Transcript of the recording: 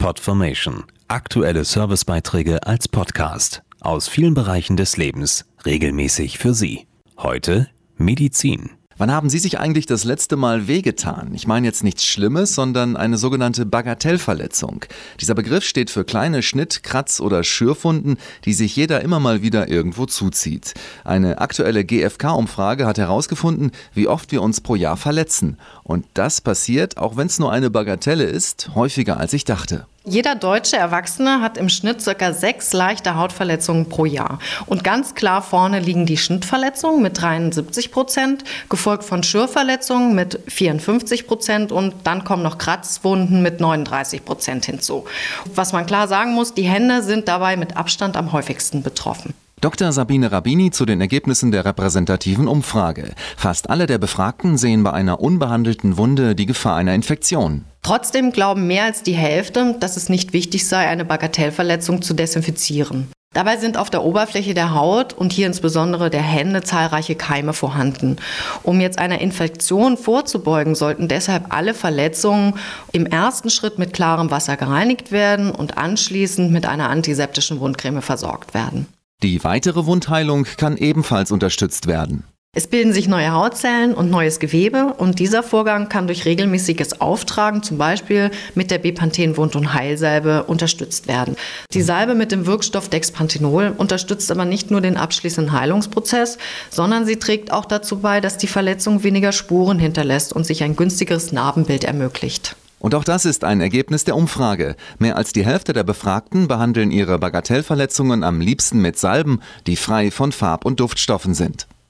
Podformation. Aktuelle Servicebeiträge als Podcast aus vielen Bereichen des Lebens, regelmäßig für Sie. Heute Medizin. Wann haben Sie sich eigentlich das letzte Mal wehgetan? Ich meine jetzt nichts Schlimmes, sondern eine sogenannte Bagatellverletzung. Dieser Begriff steht für kleine Schnitt-, Kratz- oder Schürfwunden, die sich jeder immer mal wieder irgendwo zuzieht. Eine aktuelle GfK-Umfrage hat herausgefunden, wie oft wir uns pro Jahr verletzen. Und das passiert, auch wenn es nur eine Bagatelle ist, häufiger als ich dachte. Jeder deutsche Erwachsene hat im Schnitt ca. 6 leichte Hautverletzungen pro Jahr. Und ganz klar vorne liegen die Schnittverletzungen mit 73%, gefolgt von Schürfverletzungen mit 54% und dann kommen noch Kratzwunden mit 39% hinzu. Was man klar sagen muss, die Hände sind dabei mit Abstand am häufigsten betroffen. Dr. Sabine Rabini zu den Ergebnissen der repräsentativen Umfrage. Fast alle der Befragten sehen bei einer unbehandelten Wunde die Gefahr einer Infektion. Trotzdem glauben mehr als die Hälfte, dass es nicht wichtig sei, eine Bagatellverletzung zu desinfizieren. Dabei sind auf der Oberfläche der Haut und hier insbesondere der Hände zahlreiche Keime vorhanden. Um jetzt einer Infektion vorzubeugen, sollten deshalb alle Verletzungen im ersten Schritt mit klarem Wasser gereinigt werden und anschließend mit einer antiseptischen Wundcreme versorgt werden. Die weitere Wundheilung kann ebenfalls unterstützt werden. Es bilden sich neue Hautzellen und neues Gewebe und dieser Vorgang kann durch regelmäßiges Auftragen, zum Beispiel mit der Bepanthen-Wund- und Heilsalbe, unterstützt werden. Die Salbe mit dem Wirkstoff Dexpanthenol unterstützt aber nicht nur den abschließenden Heilungsprozess, sondern sie trägt auch dazu bei, dass die Verletzung weniger Spuren hinterlässt und sich ein günstigeres Narbenbild ermöglicht. Und auch das ist ein Ergebnis der Umfrage. Mehr als die Hälfte der Befragten behandeln ihre Bagatellverletzungen am liebsten mit Salben, die frei von Farb- und Duftstoffen sind.